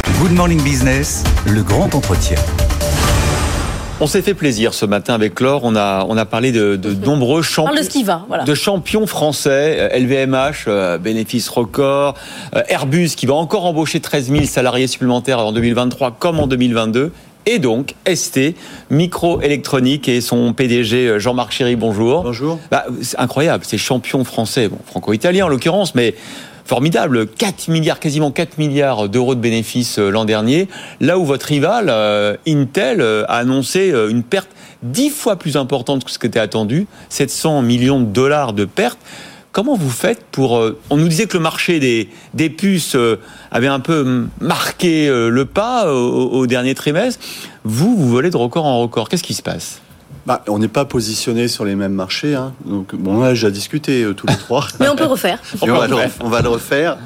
Good Morning Business, le grand entretien. On s'est fait plaisir ce matin avec Laure. On a parlé de nombreux champions. Parle de ce qui va, voilà. De champions français. LVMH, bénéfice record. Airbus qui va encore embaucher 13 000 salariés supplémentaires en 2023 comme en 2022. Et donc, ST, microélectronique et son PDG Jean-Marc Chéry, bonjour. Bonjour. C'est incroyable, ces champions français, franco-italiens en l'occurrence, mais formidable, 4 milliards, quasiment 4 milliards d'euros de bénéfices l'an dernier, là où votre rival, Intel, a annoncé une perte 10 fois plus importante que ce qui était attendu, 700 millions de dollars de pertes. Comment vous faites pour... on nous disait que le marché des puces avait un peu marqué le pas au dernier trimestre. Vous volez de record en record. Qu'est-ce qui se passe ? On n'est pas positionné sur les mêmes marchés. Donc, on a déjà discuté tous les trois. Mais on peut refaire. On va le refaire.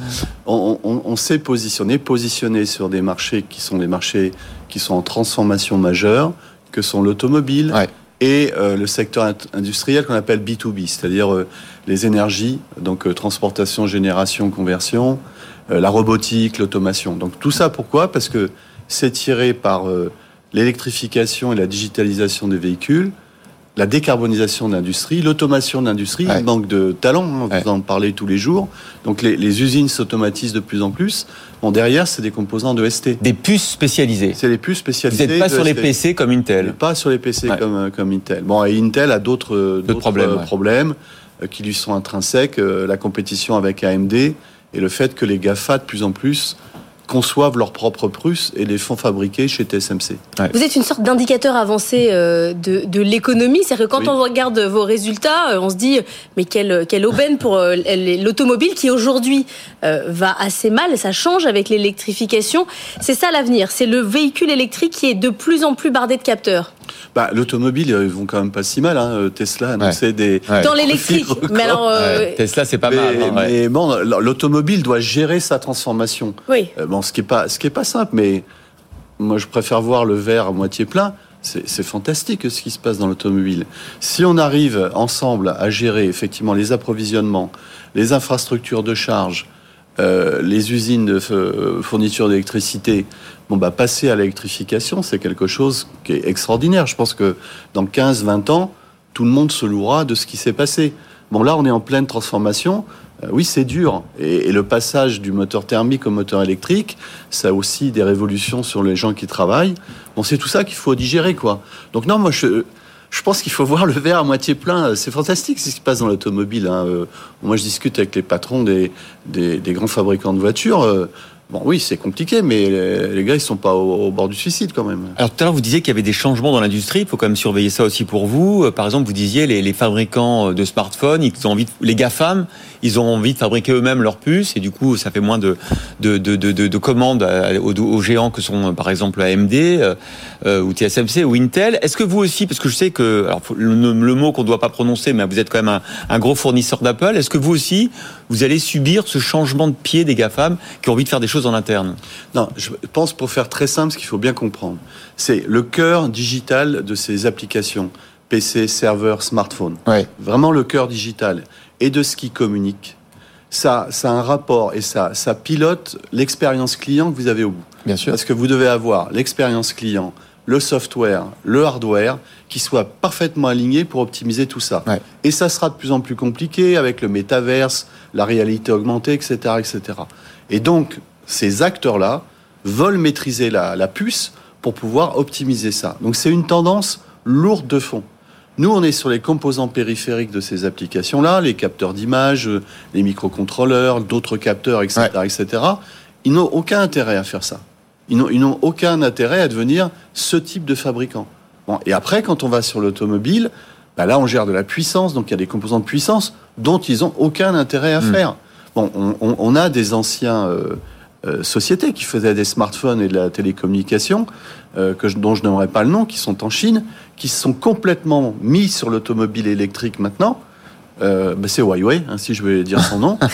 On s'est positionné sur des marchés qui sont des marchés qui sont en transformation majeure, que sont l'automobile et le secteur industriel qu'on appelle B2B, c'est-à-dire les énergies, donc transportation, génération, conversion, la robotique, l'automation. Donc tout ça, pourquoi ? Parce que c'est tiré par l'électrification et la digitalisation des véhicules, la décarbonisation de l'industrie, l'automation de l'industrie, il manque de talent, vous en parlez tous les jours. Donc les usines s'automatisent de plus en plus. Derrière, c'est des composants de ST. Des puces spécialisées. C'est les puces spécialisées. Vous n'êtes pas sur les PC comme Intel. Pas sur les PC comme Intel. Et Intel a d'autres problèmes qui lui sont intrinsèques, la compétition avec AMD et le fait que les GAFA, de plus en plus, conçoivent leurs propres puces et les font fabriquer chez TSMC. Vous êtes une sorte d'indicateur avancé de l'économie. C'est-à-dire que quand on regarde vos résultats, on se dit mais quelle aubaine pour l'automobile qui aujourd'hui va assez mal. Ça change avec l'électrification. C'est ça l'avenir. C'est le véhicule électrique qui est de plus en plus bardé de capteurs. L'automobile, ils vont quand même pas si mal. Tesla annonçait des... Dans l'électrique. Mais alors, Tesla, c'est pas mal. Mais l'automobile doit gérer sa transformation. Oui. Ce qui est pas simple, mais moi, je préfère voir le verre à moitié plein. C'est fantastique ce qui se passe dans l'automobile. Si on arrive ensemble à gérer effectivement les approvisionnements, les infrastructures de charge, les usines de fourniture d'électricité, passer à l'électrification, c'est quelque chose qui est extraordinaire. Je pense que dans 15-20 ans, tout le monde se louera de ce qui s'est passé. Là, on est en pleine transformation. Oui, c'est dur. Et le passage du moteur thermique au moteur électrique, ça a aussi des révolutions sur les gens qui travaillent. C'est tout ça qu'il faut digérer, quoi. Donc non, moi, je pense qu'il faut voir le verre à moitié plein. C'est fantastique ce qui se passe dans l'automobile. Moi, je discute avec les patrons des grands fabricants de voitures. Oui, c'est compliqué, mais les gars, ils sont pas au bord du suicide quand même. Alors tout à l'heure, vous disiez qu'il y avait des changements dans l'industrie. Il faut quand même surveiller ça aussi pour vous. Par exemple, vous disiez les fabricants de smartphones, ils ont envie les GAFAM, ils ont envie de fabriquer eux-mêmes leurs puces, et du coup, ça fait moins de commandes aux géants que sont par exemple AMD ou TSMC ou Intel. Est-ce que vous aussi, parce que je sais que le mot qu'on ne doit pas prononcer, mais vous êtes quand même un gros fournisseur d'Apple, est-ce que vous aussi, vous allez subir ce changement de pied des GAFAM qui ont envie de faire des choses en interne? Non, je pense, pour faire très simple, ce qu'il faut bien comprendre, c'est le cœur digital de ces applications, PC, serveur, smartphone. Vraiment le cœur digital et de ce qui communique. Ça a un rapport et ça pilote l'expérience client que vous avez au bout. Bien sûr. Parce que vous devez avoir l'expérience client, le software, le hardware, qui soient parfaitement alignés pour optimiser tout ça. Et ça sera de plus en plus compliqué avec le métaverse, la réalité augmentée, etc., etc. Et donc, ces acteurs-là veulent maîtriser la puce pour pouvoir optimiser ça. Donc, c'est une tendance lourde de fond. Nous, on est sur les composants périphériques de ces applications-là, les capteurs d'image, les microcontrôleurs, d'autres capteurs, etc., etc. Ils n'ont aucun intérêt à faire ça. Ils n'ont aucun intérêt à devenir ce type de fabricant. Et après, quand on va sur l'automobile, là, on gère de la puissance, donc il y a des composants de puissance dont ils n'ont aucun intérêt à faire. On a des anciens sociétés qui faisaient des smartphones et de la télécommunication, dont je n'aimerais pas le nom, qui sont en Chine, qui se sont complètement mis sur l'automobile électrique maintenant. C'est Huawei, si je veux dire son nom.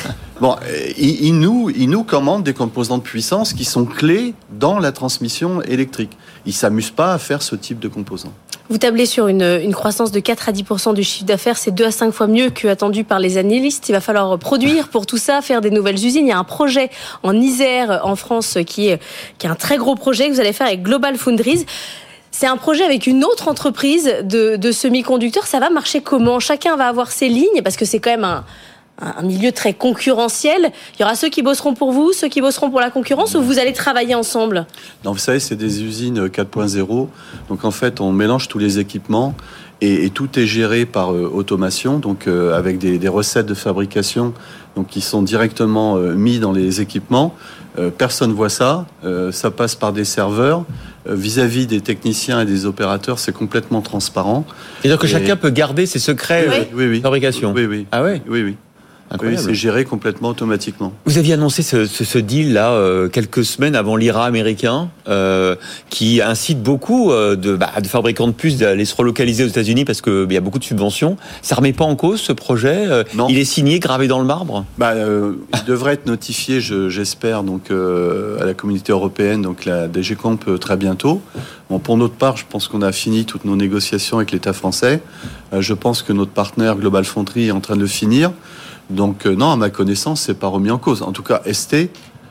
Ils nous commandent des composants de puissance qui sont clés dans la transmission électrique. Ils ne s'amusent pas à faire ce type de composants. Vous tablez sur une croissance de 4 à 10% du chiffre d'affaires. C'est 2 à 5 fois mieux qu'attendu par les analystes. Il va falloir produire pour tout ça, faire des nouvelles usines. Il y a un projet en Isère, en France, qui est un très gros projet que vous allez faire avec GlobalFoundries. C'est un projet avec une autre entreprise de semi-conducteurs. Ça va marcher comment ? Chacun va avoir ses lignes, parce que c'est quand même un milieu très concurrentiel. Il y aura ceux qui bosseront pour vous, ceux qui bosseront pour la concurrence, ou vous allez travailler ensemble ? Non, vous savez, c'est des usines 4.0. Donc en fait, on mélange tous les équipements et tout est géré par automation, donc avec des recettes de fabrication donc, qui sont directement mis dans les équipements. Personne ne voit ça. Ça passe par des serveurs. Vis-à-vis des techniciens et des opérateurs, c'est complètement transparent. C'est-à-dire que chacun peut garder ses secrets de fabrication. Oui. Ah ouais ? Oui. Oui, c'est géré complètement automatiquement. Vous aviez annoncé ce deal-là quelques semaines avant l'IRA américain, qui incite beaucoup de fabricants de puces d'aller se relocaliser aux États-Unis parce qu'il y a beaucoup de subventions. Ça ne remet pas en cause ce projet ? Non. Il est signé, gravé dans le marbre ? Il devrait être notifié, j'espère, donc, à la communauté européenne, donc la DG Comp, très bientôt. Bon, pour notre part, je pense qu'on a fini toutes nos négociations avec l'État français. Je pense que notre partenaire GlobalFoundries est en train de le finir. Donc non, à ma connaissance, c'est pas remis en cause. En tout cas, ST,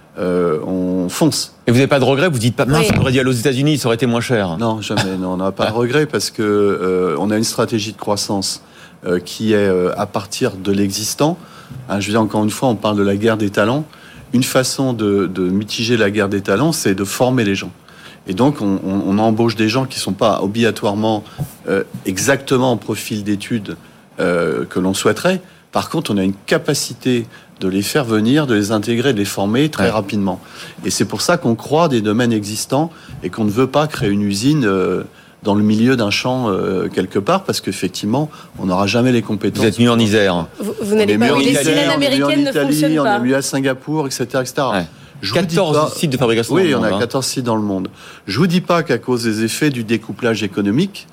on fonce. Et vous n'avez pas de regret ? Vous dites pas mince, on aurait dû aller aux États-Unis, ça aurait été moins cher. Non, jamais. Non, on n'a pas de regret parce que on a une stratégie de croissance qui est à partir de l'existant. Je veux dire, encore une fois, on parle de la guerre des talents. Une façon de mitiger la guerre des talents, c'est de former les gens. Et donc, on embauche des gens qui ne sont pas obligatoirement exactement en profil d'études que l'on souhaiterait. Par contre, on a une capacité de les faire venir, de les intégrer, de les former très rapidement. Et c'est pour ça qu'on croit des domaines existants et qu'on ne veut pas créer une usine dans le milieu d'un champ quelque part, parce qu'effectivement, on n'aura jamais les compétences. Vous êtes mieux en Isère. Vous n'allez pas... Oui, les cylindres américaines ne fonctionnent pas. On est mieux à Singapour, etc. Ouais. 14 sites de fabrication. Oui, on a 14 sites dans le monde. Je vous dis pas qu'à cause des effets du découplage économique,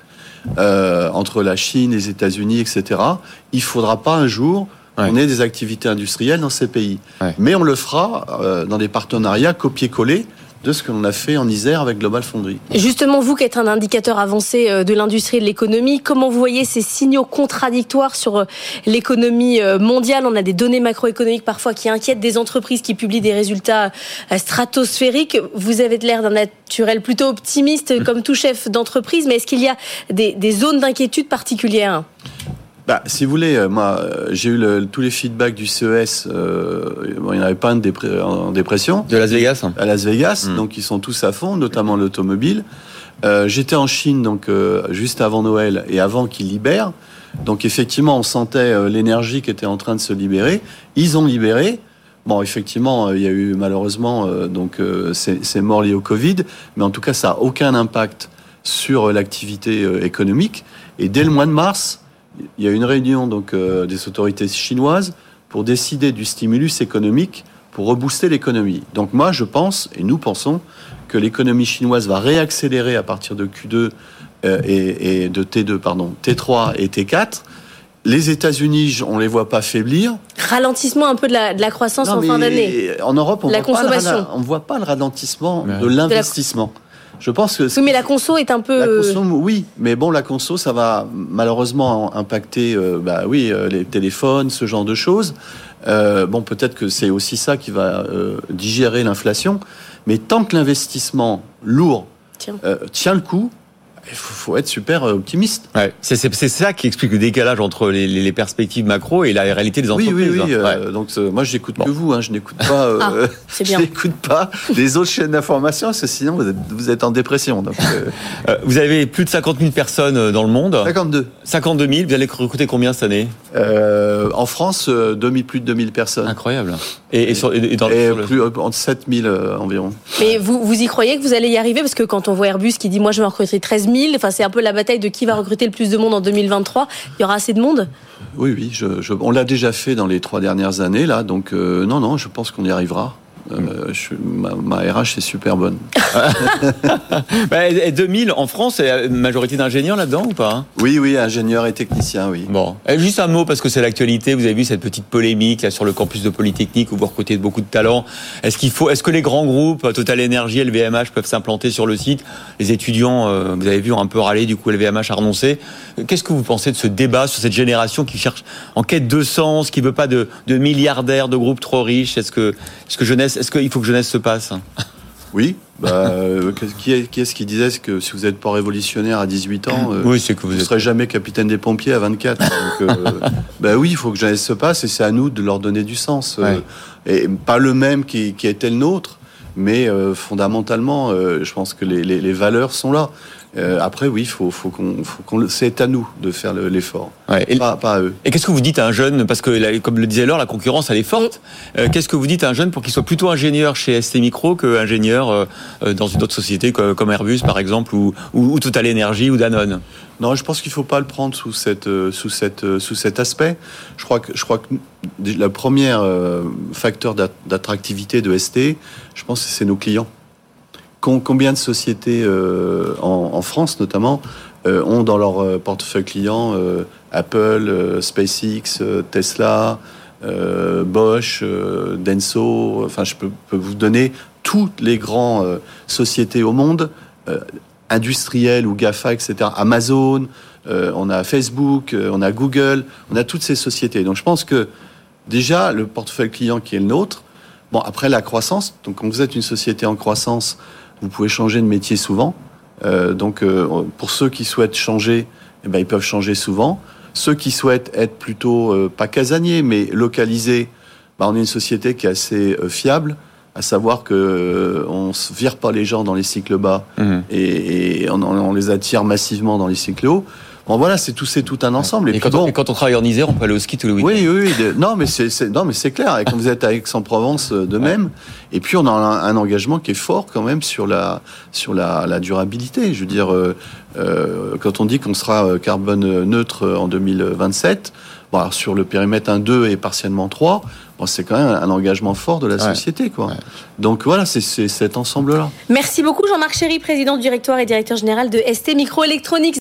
entre la Chine, les États-Unis, etc., il faudra pas un jour qu'on ait des activités industrielles dans ces pays. Ouais. Mais on le fera dans des partenariats copier-coller de ce que l'on a fait en Isère avec GlobalFoundries. Justement, vous qui êtes un indicateur avancé de l'industrie et de l'économie, comment vous voyez ces signaux contradictoires sur l'économie mondiale ? On a des données macroéconomiques parfois qui inquiètent des entreprises qui publient des résultats stratosphériques. Vous avez l'air d'un naturel plutôt optimiste comme tout chef d'entreprise, mais est-ce qu'il y a des zones d'inquiétude particulières ? Si vous voulez, moi, j'ai eu tous les feedbacks du CES. Il n'y en avait pas en dépression. De Las Vegas. À Las Vegas, donc ils sont tous à fond, notamment l'automobile. J'étais en Chine, donc juste avant Noël et avant qu'ils libèrent. Donc effectivement, on sentait l'énergie qui était en train de se libérer. Ils ont libéré. Bon, effectivement, il y a eu malheureusement ces morts liés au Covid, mais en tout cas, ça n'a aucun impact sur l'activité économique. Et dès le mois de mars, il y a une réunion donc des autorités chinoises pour décider du stimulus économique pour rebooster l'économie. Donc moi, je pense, et nous pensons, que l'économie chinoise va réaccélérer à partir de Q2 et de T3 et T4. Les États-Unis, on les voit pas faiblir. Ralentissement un peu de la croissance en fin d'année. En Europe, on ne voit pas le ralentissement de l'investissement. Je pense que oui, mais la conso est un peu... La conso, oui, mais bon, la conso, ça va malheureusement impacter les téléphones, ce genre de choses. Peut-être que c'est aussi ça qui va digérer l'inflation. Mais tant que l'investissement lourd tient le coup, il faut être super optimiste. Ouais, c'est ça qui explique le décalage entre les perspectives macro et la réalité des entreprises. Oui. Donc moi, je n'écoute que vous. Je n'écoute pas. Je n'écoute pas les autres chaînes d'information, parce que sinon vous êtes en dépression. Donc, vous avez plus de 50 000 personnes dans le monde. 52 000. Vous allez recruter combien cette année ? En France, plus de 2000 personnes. Incroyable. Entre 7 000 environ. Mais vous y croyez que vous allez y arriver ? Parce que quand on voit Airbus qui dit moi je vais recruter 13 000, c'est un peu la bataille de qui va recruter le plus de monde en 2023. Il y aura assez de monde ? Oui, on l'a déjà fait dans les 3 dernières années, là. Donc non, je pense qu'on y arrivera. Ma RH est super bonne. Et 2000 en France, c'est majorité d'ingénieurs là-dedans ou pas? Oui, ingénieurs et techniciens, oui. Bon, et juste un mot parce que c'est l'actualité. Vous avez vu cette petite polémique là sur le campus de Polytechnique où vous recrutez beaucoup de talents. Est-ce que les grands groupes, Total Energy, LVMH peuvent s'implanter sur le site? Les étudiants, vous avez vu, ont un peu râlé. Du coup, LVMH a renoncé. Qu'est-ce que vous pensez de ce débat sur cette génération qui cherche en quête de sens, qui veut pas de milliardaires, de groupes trop riches? Est-ce qu'il faut que jeunesse se passe? Oui. Qui est-ce qui disait que si vous n'êtes pas révolutionnaire à 18 ans, oui, c'est que vous ne serez jamais capitaine des pompiers à 24. Donc, oui, il faut que jeunesse se passe et c'est à nous de leur donner du sens. Ouais. Et pas le même qui était le nôtre, mais fondamentalement, je pense que les valeurs sont là. Après, oui, c'est à nous de faire l'effort, pas à eux. Et qu'est-ce que vous dites à un jeune, parce que comme le disait Laure, la concurrence elle est forte. Qu'est-ce que vous dites à un jeune pour qu'il soit plutôt ingénieur chez ST Micro qu'ingénieur dans une autre société comme Airbus par exemple ou Total Energy ou Danone? Non, je pense qu'il faut pas le prendre sous cet aspect. Je crois que le premier facteur d'attractivité de ST, je pense que c'est nos clients. Combien de sociétés en France notamment ont dans leur portefeuille client Apple, SpaceX, Tesla, Bosch, Denso. Enfin, je peux vous donner toutes les grandes sociétés au monde, industrielles ou GAFA, etc. Amazon, on a Facebook, on a Google, on a toutes ces sociétés. Donc je pense que déjà le portefeuille client qui est le nôtre. Bon, après la croissance. Donc quand vous êtes une société en croissance, vous pouvez changer de métier souvent. Donc, pour ceux qui souhaitent changer, ils peuvent changer souvent. Ceux qui souhaitent être plutôt, pas casaniers, mais localisés, on est une société qui est assez fiable, à savoir que on ne vire pas les gens dans les cycles bas et on les attire massivement dans les cycles hauts. Bon, voilà, c'est tout un ensemble. Et quand on travaille en Isère, on peut aller au ski tous les week-ends. Oui. Non, mais c'est clair. Et quand vous êtes à Aix-en-Provence, de même. Et puis, on a un engagement qui est fort quand même sur la durabilité. Je veux dire, quand on dit qu'on sera carbone neutre en 2027, alors sur le périmètre 1, 2 et partiellement 3, c'est quand même un engagement fort de la société, quoi. Ouais. Donc voilà, c'est cet ensemble-là. Merci beaucoup Jean-Marc Chéry, président du directoire et directeur général de ST Microélectronics.